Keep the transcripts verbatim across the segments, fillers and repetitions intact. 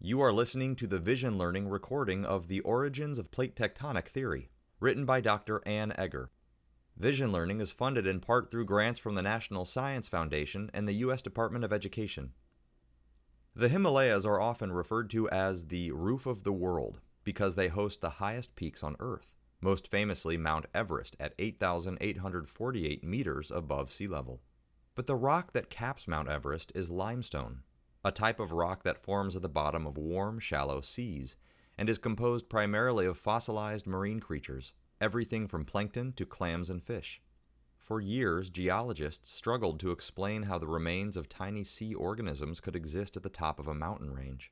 You are listening to the Vision Learning recording of The Origins of Plate Tectonic Theory, written by Doctor Ann Egger. Vision Learning is funded in part through grants from the National Science Foundation and the U S Department of Education. The Himalayas are often referred to as the roof of the world because they host the highest peaks on Earth, most famously Mount Everest at eight thousand eight hundred forty-eight meters above sea level. But the rock that caps Mount Everest is limestone, a type of rock that forms at the bottom of warm, shallow seas, and is composed primarily of fossilized marine creatures, everything from plankton to clams and fish. For years, geologists struggled to explain how the remains of tiny sea organisms could exist at the top of a mountain range.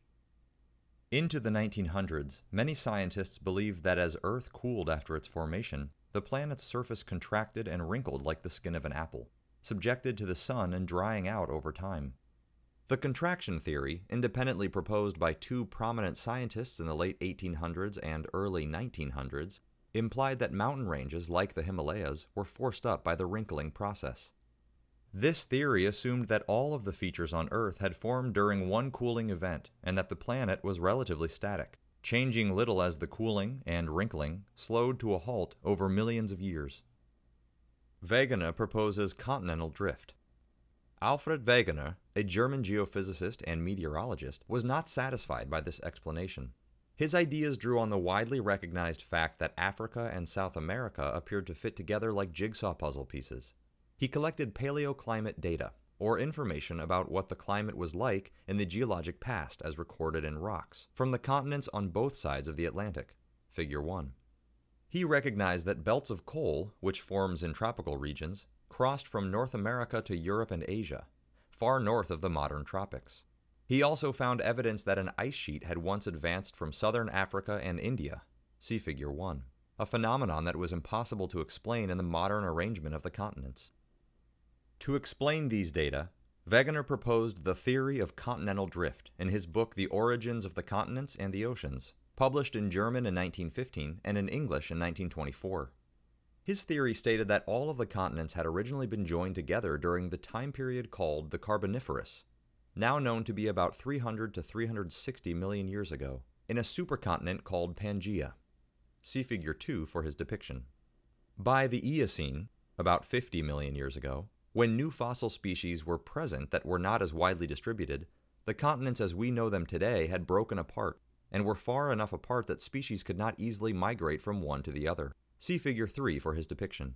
Into the nineteen hundreds, many scientists believed that as Earth cooled after its formation, the planet's surface contracted and wrinkled like the skin of an apple, subjected to the sun and drying out over time. The contraction theory, independently proposed by two prominent scientists in the late eighteen hundreds and early nineteen hundreds, implied that mountain ranges like the Himalayas were forced up by the wrinkling process. This theory assumed that all of the features on Earth had formed during one cooling event and that the planet was relatively static, changing little as the cooling and wrinkling slowed to a halt over millions of years. Wegener proposes continental drift. Alfred Wegener, a German geophysicist and meteorologist, was not satisfied by this explanation. His ideas drew on the widely recognized fact that Africa and South America appeared to fit together like jigsaw puzzle pieces. He collected paleoclimate data, or information about what the climate was like in the geologic past as recorded in rocks, from the continents on both sides of the Atlantic. Figure one. He recognized that belts of coal, which forms in tropical regions, crossed from North America to Europe and Asia, far north of the modern tropics. He also found evidence that an ice sheet had once advanced from southern Africa and India, see Figure one, a phenomenon that was impossible to explain in the modern arrangement of the continents. To explain these data, Wegener proposed the theory of continental drift in his book The Origins of the Continents and the Oceans, published in German in nineteen fifteen and in English in nineteen twenty-four. His theory stated that all of the continents had originally been joined together during the time period called the Carboniferous, now known to be about three hundred to three hundred sixty million years ago, in a supercontinent called Pangaea. See Figure two for his depiction. By the Eocene, about fifty million years ago, when new fossil species were present that were not as widely distributed, the continents as we know them today had broken apart and were far enough apart that species could not easily migrate from one to the other. See Figure three for his depiction.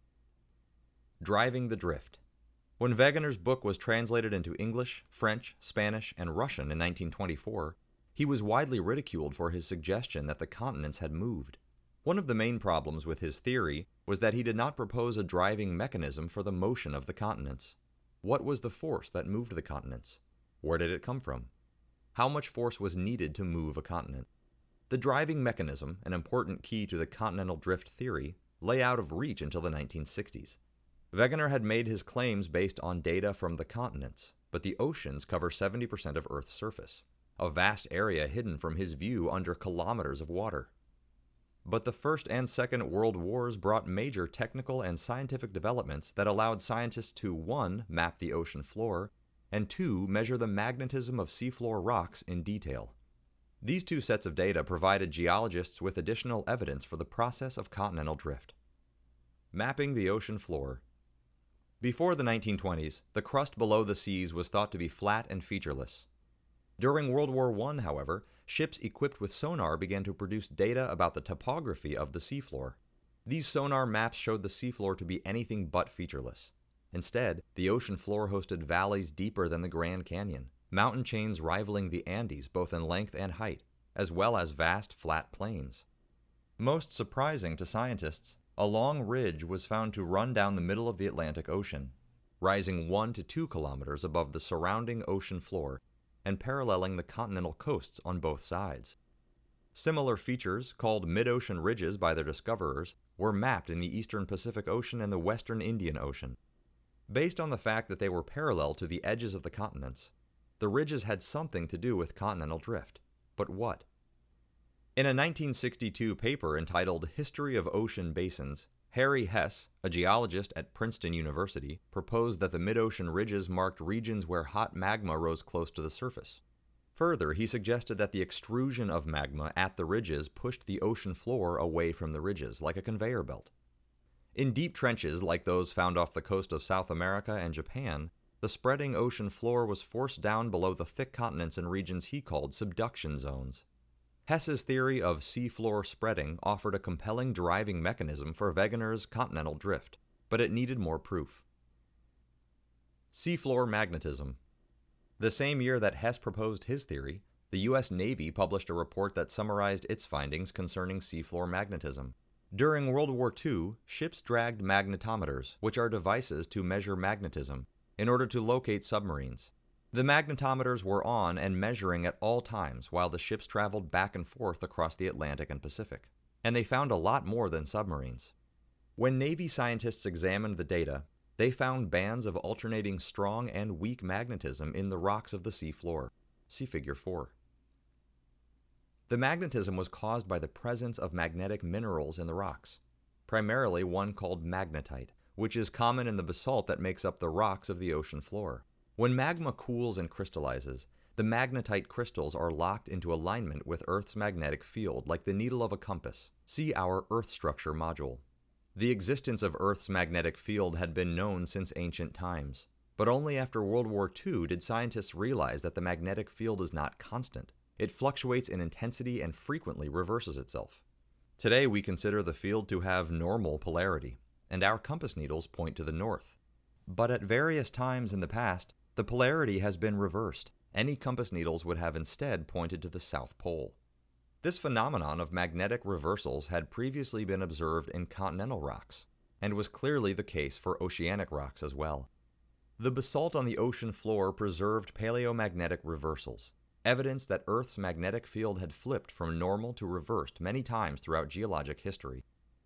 Driving the drift. When Wegener's book was translated into English, French, Spanish, and Russian in nineteen twenty-four, he was widely ridiculed for his suggestion that the continents had moved. One of the main problems with his theory was that he did not propose a driving mechanism for the motion of the continents. What was the force that moved the continents? Where did it come from? How much force was needed to move a continent? The driving mechanism, an important key to the continental drift theory, lay out of reach until the nineteen sixties. Wegener had made his claims based on data from the continents, but the oceans cover seventy percent of Earth's surface, a vast area hidden from his view under kilometers of water. But the First and Second World Wars brought major technical and scientific developments that allowed scientists to one. Map the ocean floor, and two. Measure the magnetism of seafloor rocks in detail. These two sets of data provided geologists with additional evidence for the process of continental drift. Mapping the ocean floor. Before the nineteen twenties, the crust below the seas was thought to be flat and featureless. During World War One, however, ships equipped with sonar began to produce data about the topography of the seafloor. These sonar maps showed the seafloor to be anything but featureless. Instead, the ocean floor hosted valleys deeper than the Grand Canyon, mountain chains rivaling the Andes both in length and height, as well as vast flat plains. Most surprising to scientists, a long ridge was found to run down the middle of the Atlantic Ocean, rising one to two kilometers above the surrounding ocean floor and paralleling the continental coasts on both sides. Similar features, called mid-ocean ridges by their discoverers, were mapped in the eastern Pacific Ocean and the western Indian Ocean. Based on the fact that they were parallel to the edges of the continents, the ridges had something to do with continental drift. But what? In a nineteen sixty-two paper entitled History of Ocean Basins, Harry Hess, a geologist at Princeton University, proposed that the mid-ocean ridges marked regions where hot magma rose close to the surface. Further, he suggested that the extrusion of magma at the ridges pushed the ocean floor away from the ridges, like a conveyor belt. In deep trenches like those found off the coast of South America and Japan, the spreading ocean floor was forced down below the thick continents in regions he called subduction zones. Hess's theory of seafloor spreading offered a compelling driving mechanism for Wegener's continental drift, but it needed more proof. Seafloor magnetism. The same year that Hess proposed his theory, the U S Navy published a report that summarized its findings concerning seafloor magnetism. During World War Two, ships dragged magnetometers, which are devices to measure magnetism, in order to locate submarines. The magnetometers were on and measuring at all times while the ships traveled back and forth across the Atlantic and Pacific, and they found a lot more than submarines. When Navy scientists examined the data, they found bands of alternating strong and weak magnetism in the rocks of the seafloor. See Figure four. The magnetism was caused by the presence of magnetic minerals in the rocks, primarily one called magnetite, which is common in the basalt that makes up the rocks of the ocean floor. When magma cools and crystallizes, the magnetite crystals are locked into alignment with Earth's magnetic field like the needle of a compass. See our Earth structure module. The existence of Earth's magnetic field had been known since ancient times, but only after World War Two did scientists realize that the magnetic field is not constant. It fluctuates in intensity and frequently reverses itself. Today we consider the field to have normal polarity, and our compass needles point to the north. But at various times in the past, the polarity has been reversed. Any compass needles would have instead pointed to the South Pole. This phenomenon of magnetic reversals had previously been observed in continental rocks, and was clearly the case for oceanic rocks as well. The basalt on the ocean floor preserved paleomagnetic reversals, evidence that Earth's magnetic field had flipped from normal to reversed many times throughout geologic history.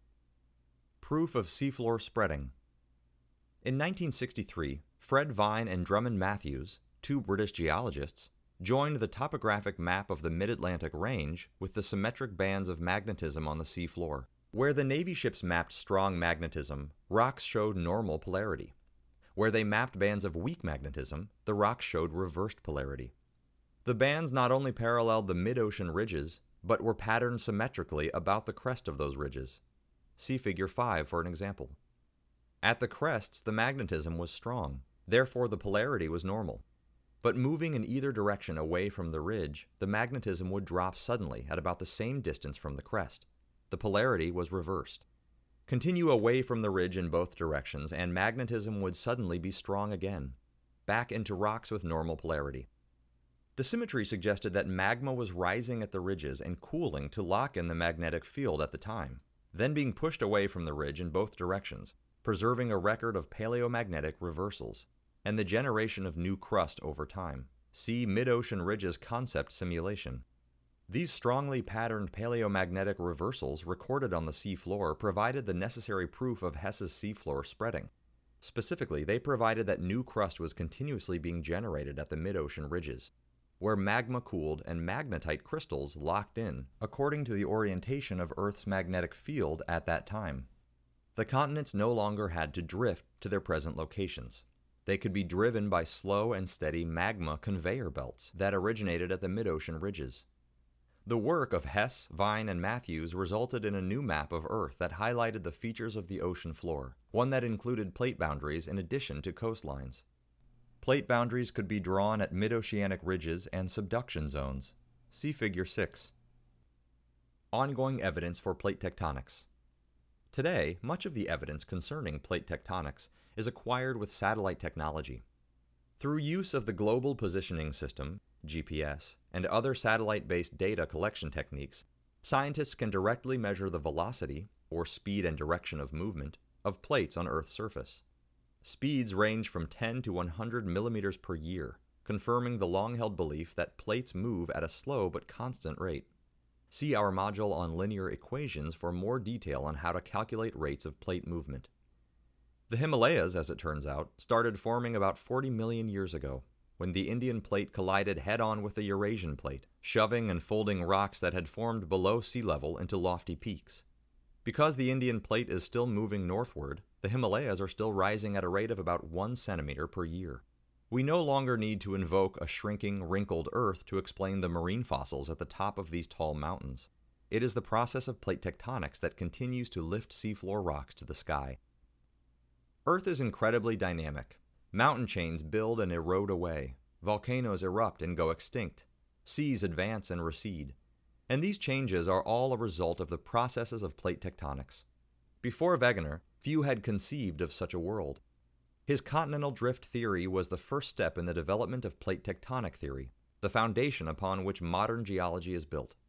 Proof of seafloor spreading. In nineteen sixty-three, Fred Vine and Drummond Matthews, two British geologists, joined the topographic map of the Mid-Atlantic Range with the symmetric bands of magnetism on the seafloor. Where the Navy ships mapped strong magnetism, rocks showed normal polarity. Where they mapped bands of weak magnetism, the rocks showed reversed polarity. The bands not only paralleled the mid-ocean ridges, but were patterned symmetrically about the crest of those ridges. See Figure five for an example. At the crests, the magnetism was strong, therefore the polarity was normal. But moving in either direction away from the ridge, the magnetism would drop suddenly at about the same distance from the crest. The polarity was reversed. Continue away from the ridge in both directions, and magnetism would suddenly be strong again, back into rocks with normal polarity. The symmetry suggested that magma was rising at the ridges and cooling to lock in the magnetic field at the time, then being pushed away from the ridge in both directions, preserving a record of paleomagnetic reversals, and the generation of new crust over time. See mid-ocean ridges concept simulation. These strongly patterned paleomagnetic reversals recorded on the seafloor provided the necessary proof of Hess's seafloor spreading. Specifically, they provided that new crust was continuously being generated at the mid-ocean ridges, where magma cooled and magnetite crystals locked in, according to the orientation of Earth's magnetic field at that time. The continents no longer had to drift to their present locations. They could be driven by slow and steady magma conveyor belts that originated at the mid-ocean ridges. The work of Hess, Vine, and Matthews resulted in a new map of Earth that highlighted the features of the ocean floor, one that included plate boundaries in addition to coastlines. Plate boundaries could be drawn at mid-oceanic ridges and subduction zones. See Figure six. Ongoing evidence for plate tectonics. Today, much of the evidence concerning plate tectonics is acquired with satellite technology. Through use of the Global Positioning System, G P S, and other satellite-based data collection techniques, scientists can directly measure the velocity, or speed and direction of movement, of plates on Earth's surface. Speeds range from ten to one hundred millimeters per year, confirming the long-held belief that plates move at a slow but constant rate. See our module on linear equations for more detail on how to calculate rates of plate movement. The Himalayas, as it turns out, started forming about forty million years ago, when the Indian plate collided head-on with the Eurasian plate, shoving and folding rocks that had formed below sea level into lofty peaks. Because the Indian plate is still moving northward, the Himalayas are still rising at a rate of about one centimeter per year. We no longer need to invoke a shrinking, wrinkled Earth to explain the marine fossils at the top of these tall mountains. It is the process of plate tectonics that continues to lift seafloor rocks to the sky. Earth is incredibly dynamic. Mountain chains build and erode away. Volcanoes erupt and go extinct. Seas advance and recede. And these changes are all a result of the processes of plate tectonics. Before Wegener, few had conceived of such a world. His continental drift theory was the first step in the development of plate tectonic theory, the foundation upon which modern geology is built.